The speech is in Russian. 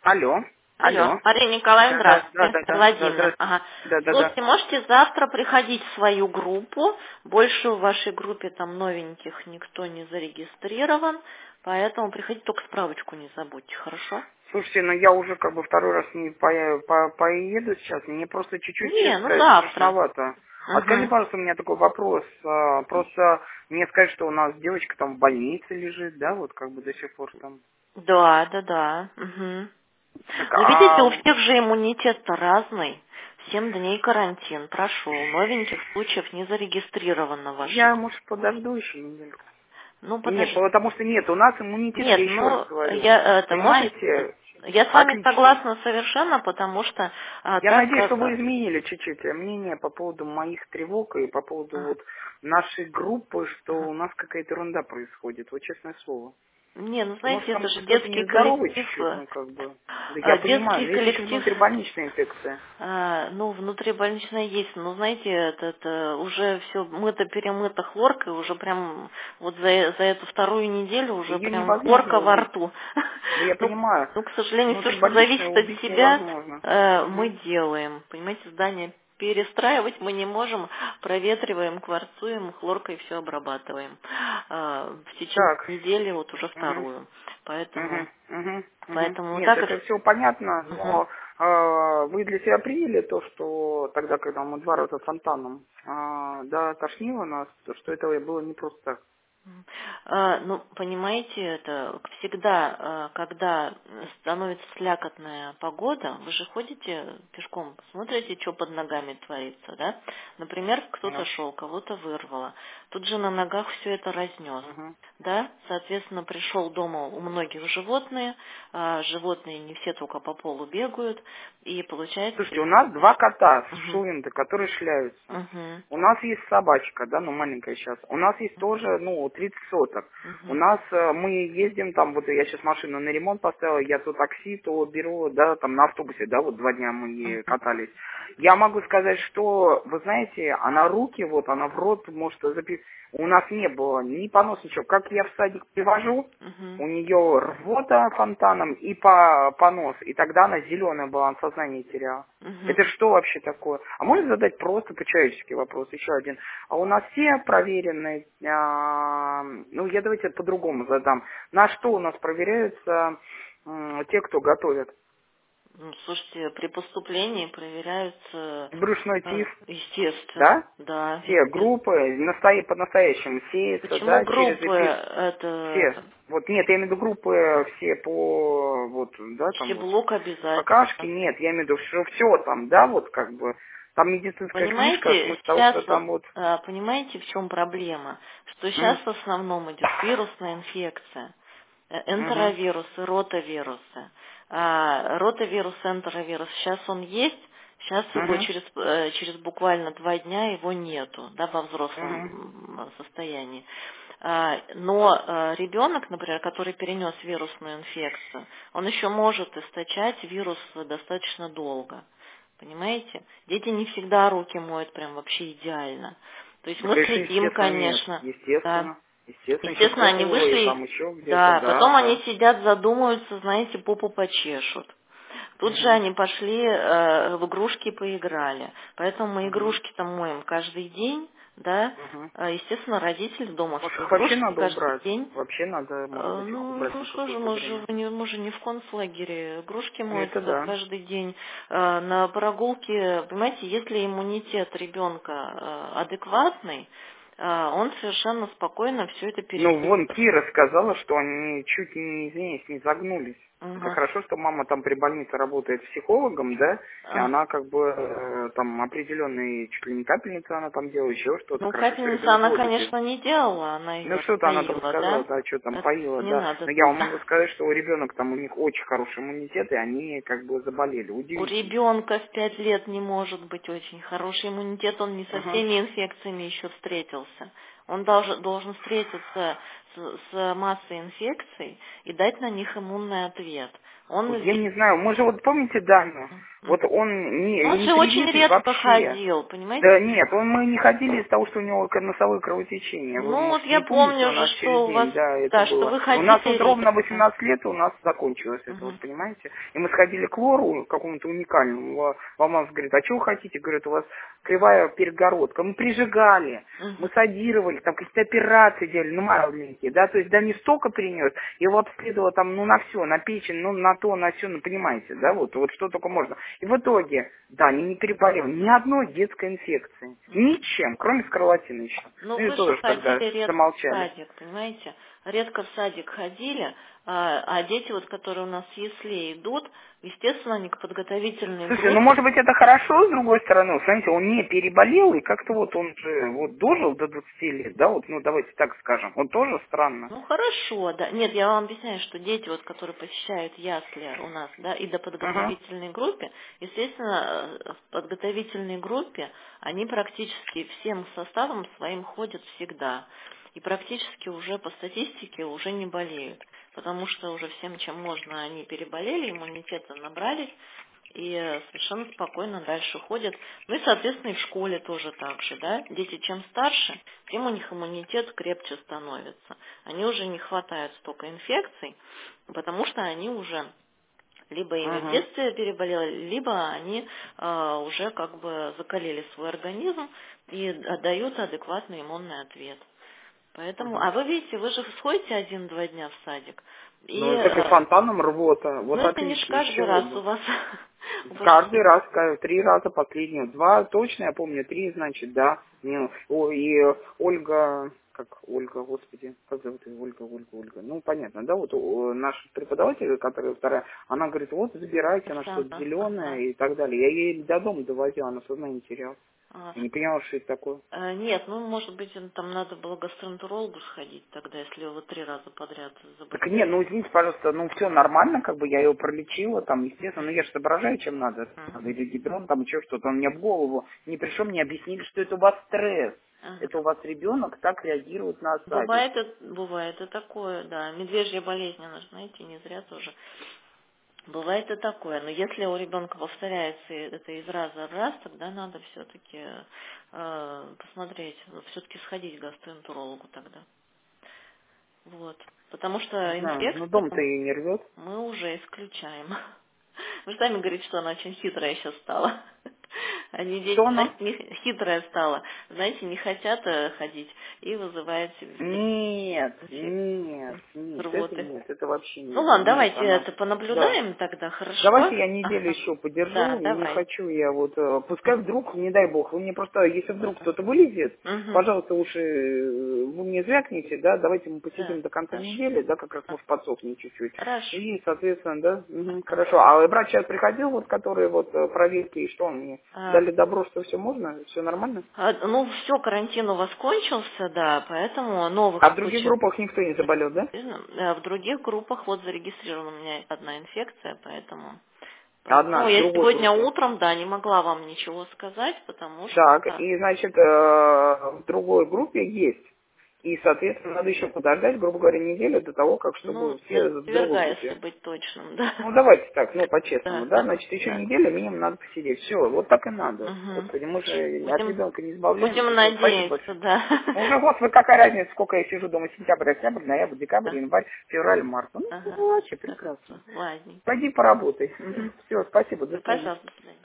Алло, Алло, алло. Мария Николаевна, здравствуйте. Это Да, Владимир. здравствуйте. Ага. Да. Слушайте, можете завтра приходить в свою группу. Больше в вашей группе там новеньких никто не зарегистрирован, поэтому приходите, только справочку не забудьте, хорошо? Слушайте, ну я уже как бы второй раз не поеду сейчас, мне просто чуть-чуть, Не, честно ну сказать, завтра. страшновато. А скажи, Угу. пожалуйста, у меня такой вопрос. Просто мне сказать, что у нас девочка там в больнице лежит, да, вот как бы до сих пор там. Да. Угу. Так, Но видите, у всех же иммунитет-то разный. 7 дней карантин прошел. Новеньких случаев не зарегистрировано в вашей я, группе. может, подожду еще недельку. Ну, Нет, подожди. потому что нет, у нас иммунитет, Нет, я еще раз ну, говорю. я это может, Понимаете? я с вами Отличный. согласна совершенно, потому что Я так надеюсь, что как вы изменили чуть-чуть мнение по поводу моих тревог и по поводу вот нашей группы, что ага. у нас какая-то ерунда происходит. Вот честное слово. Не, ну Может, знаете, это там же кто-то детский нездоровый коллектив, чуть-чуть, ну как бы. Да я понимаю, детский но есть еще коллектив, внутрибольничная инфекция. ну, внутрибольничная есть, но знаете, это уже все мыто-перемыто хлоркой, уже прям вот за эту вторую неделю уже Ее прям невозможно хлорка во убить. рту. Да я Ну, понимаю. ну, к сожалению, все, что Внутрибольничное зависит от убить себя, невозможно. мы Мгм. делаем. Понимаете, здание перестраивать мы не можем, проветриваем, кварцуем, хлоркой все обрабатываем. В течение Так. недели вот уже Мгм. вторую. Поэтому, поэтому Нет, так как... это все понятно, Мгм. но вы для себя приняли то, что тогда, когда мы 2 раза фонтаном, да, тошнило нас, то, что это было не просто так. Ну, понимаете, это всегда, когда становится слякотная погода, вы же ходите пешком, смотрите, что под ногами творится, да? Например, кто-то Ну, шел, кого-то вырвало. Тут же на ногах все это разнес. мгм. Да, соответственно, пришел дома у многих животные, животные не все только по полу бегают, и получается... Слушайте, у нас 2 кота с Мгм. шулинды, которые шляются. Мгм. У нас есть собачка, да, ну маленькая сейчас. У нас есть тоже, ну, 30 соток. У Мгм. нас мы ездим там, вот я сейчас машину на ремонт поставила, я то такси, то беру, да, там на автобусе, да, вот 2 дня мы Мгм. катались. Я могу сказать, что, вы знаете, она руки, вот, она в рот может запить. У нас не было ни понос, ничего. Как я в садик привожу, Мгм. у нее рвота фонтаном и понос. И тогда она зеленая была, она сознание теряла. Мгм. Это что вообще такое? А можно задать просто по-человечески вопрос, еще один. А у нас все проверенные, ну я давайте по-другому задам. На что у нас проверяются те, кто готовят? Ну, слушайте, при поступлении проверяются, Брюшной тиф, естественно, да? да, Все естественно. группы по-настоящему сеются, Почему да, через группы эпид. Все. это Вот нет, я имею в виду группы все по, вот, да, там вот, щеблок какашки, обязательно? нет, я имею в виду, что все там, да, вот как бы, там медицинская книжка, Понимаете, смысл того, сейчас что вот, там вот, понимаете, в чем проблема? Что сейчас м, в основном идет вирусная инфекция. мгм, Энтеровирусы, ротавирусы. Ротавирус, энтеровирус, сейчас он есть, сейчас его мгм, через буквально 2 дня его нету, да, во мгм, взрослом состоянии. Но ребенок, например, который перенес вирусную инфекцию, он еще может источать вирус достаточно долго. Понимаете? Дети не всегда руки моют прям вообще идеально. То есть да, мы конечно, следим, естественно, нет, конечно, да. естественно, еще Естественно, они пробовала, и вышли, там еще где-то, да, да, потом они да, сидят, задумаются, знаете, попу почешут. Тут же мгм, они пошли в игрушки поиграли. Поэтому мы мгм, игрушки-то моем каждый день, да. мгм. Естественно, родитель дома, Может, что их вообще игрушки надо каждый убрать, день. вообще надо, может быть, их убрать Ну на что же, какое-то время. мы же не в концлагере. Игрушки Это моются да. каждый день. На прогулке, понимаете, если иммунитет ребенка адекватный, он совершенно спокойно все это Ну, переживет. вон Кира сказала, что они чуть не, извиняюсь, не загнулись. Это Мгм. хорошо, что мама там при больнице работает психологом, да, и А, она как бы там определенные, чуть ли не капельницы она там делает, еще что-то. Ну, Хорошо, что капельницу ребенок она, воду пьет. конечно, не делала, она Ну, ее что-то она там поила, сказала, да? да, что там Это поила, не да. надо Но я тут. вам могу сказать, что у ребенок там, у них очень хороший иммунитет, и они как бы заболели. У Удивительно. ребенка в 5 лет не может быть очень хороший иммунитет, он не со Ага. всеми инфекциями еще встретился. Он должен встретиться с массой инфекций и дать на них иммунный ответ. Я не знаю, мы же вот помните Даню? Вот он Он не же очень привитый редко вообще. ходил, понимаете? Да нет, мы не ходили из-за того, что у него носовое кровотечение. Вы, Ну вот может, я не помните, помню у же, нас через что у вас, день, да, это да, что было. вы У нас ходили вот ровно редко. 18 лет у нас закончилось это, вот, Мгм. понимаете? И мы сходили к лору, какому-то уникальному. Мама говорит, а что вы хотите? Говорит, у вас кривая перегородка. Мы прижигали, мы садировали, там какие-то операции делали, ну маленькие, да, то есть да не столько перенес, его обследовала там, ну на все, на печень, ну на то, на все, ну понимаете, да, вот что только можно. И в итоге, да, не переболел ни одной детской инфекции, ничем, кроме скарлатины еще. Ну Ну и вы же тоже тогда ходили редко в замолчали. садик, понимаете? Редко в садик ходили, а дети, вот, которые у нас в ясли идут, естественно, они к подготовительной Слушай, ну группе. может быть это хорошо, с другой стороны, смотрите, он не переболел, и как-то вот он же вот дожил до 20 лет, да, вот, ну давайте так скажем, он тоже странно. Ну хорошо, да. Нет, я вам объясняю, что дети, вот, которые посещают ясли у нас, да, и до Ага. подготовительной группе, естественно, в подготовительной группе они практически всем составом своим ходят всегда. И практически уже по статистике уже не болеют. Потому что уже всем, чем можно, они переболели, иммунитета набрались, и совершенно спокойно дальше ходят. Ну и, соответственно, и в школе тоже так же, да. Дети чем старше, тем у них иммунитет крепче становится. Они уже не хватает столько инфекций, потому что они уже либо ими в Ага. детстве переболели, либо они уже как бы закалили свой организм и дают адекватный иммунный ответ. Поэтому, Ага. а вы видите, вы же сходите 1-2 дня в садик, и Ну, так и фонтаном рвота. ну Вот это не ж отлично, из каждый чего раз бы. у вас. У вас Каждый раз, 3 раза последнего. 2 точно, я помню, 3, значит, да. И Ольга, как Ольга, господи, как зовут ее? Ольга. Ну, понятно, да, вот наш преподаватель, которая вторая, она говорит, вот, забирайте, она что-то Оксана, зеленое ага. и так далее. Я ей до дома довозила, она сознание теряла. А, Я не поняла, что это такое. Нет, ну, может быть, там надо было к гастроэнтерологу сходить тогда, если вы 3 раза подряд Так нет, заболели. ну извините, пожалуйста, ну все нормально, как бы я ее пролечила, там, естественно, ну я же соображаю, чем надо. Мгм. Или гидрон, там еще что-то, он мне в голову не пришел, мне объяснили, что это у вас стресс. Ага. Это у вас ребенок так реагирует на осадики. Бывает и такое, да. Медвежья болезнь, она же, знаете, не зря тоже. Бывает и такое. Но если у ребенка повторяется это из раза в раз, тогда надо все-таки посмотреть, все-таки сходить к гастроэнтерологу тогда. Вот. Потому Не что знаю, ну инфекцию дом-то и не рвет. мы уже исключаем. Вы же сами говорите, что она очень хитрая сейчас стала. Они дети, Что она? знаете, хитрая стала. Знаете, не хотят ходить и вызывают себе Это рвоты. нет, это вообще Ну нет. ладно, Нет, давайте она, это да. понаблюдаем тогда, хорошо? Давайте я неделю Ага. еще Да, подержу, не давай. хочу я вот, пускай вдруг, не дай бог, вы мне просто, если вдруг кто-то вылезет, Угу. пожалуйста, уж вы мне звякните, да, давайте мы Да, посидим до конца хорошо. недели, да, как раз может подсохнет чуть-чуть. Хорошо. И, соответственно, да, хорошо. А врач сейчас приходил, вот, который вот проверки, и что он мне А, дали добро, что все можно, все нормально? ну, все, карантин у вас кончился, да, поэтому новых А в других случаев. группах никто не заболел, да? В других группах вот зарегистрирована у меня одна инфекция, поэтому Одна, я в другой сегодня группе. утром, да, не могла вам ничего сказать, потому Так, что и, значит, в другой группе есть. И, соответственно, надо еще подождать, грубо говоря, неделю до того, как ну, чтобы все до в другой четверга, если группе. быть точным, да. Ну, давайте так, ну, по-честному, Да, да, значит, еще да. неделю минимум надо посидеть. Все, вот так и надо. Угу. Господи, мы же от Будем, ребенка не будем избавляемся. Все, спасибо надеяться, большое. да. Ну, уже, господи, какая разница, сколько я сижу дома, сентябрь, октябрь, ноябрь, декабрь, Да. январь, февраль, март. Ну, Ага. вообще прекрасно. Хорошо. Ладненько. Пойди поработай. Все, спасибо, до свидания. Пожалуйста, до свидания.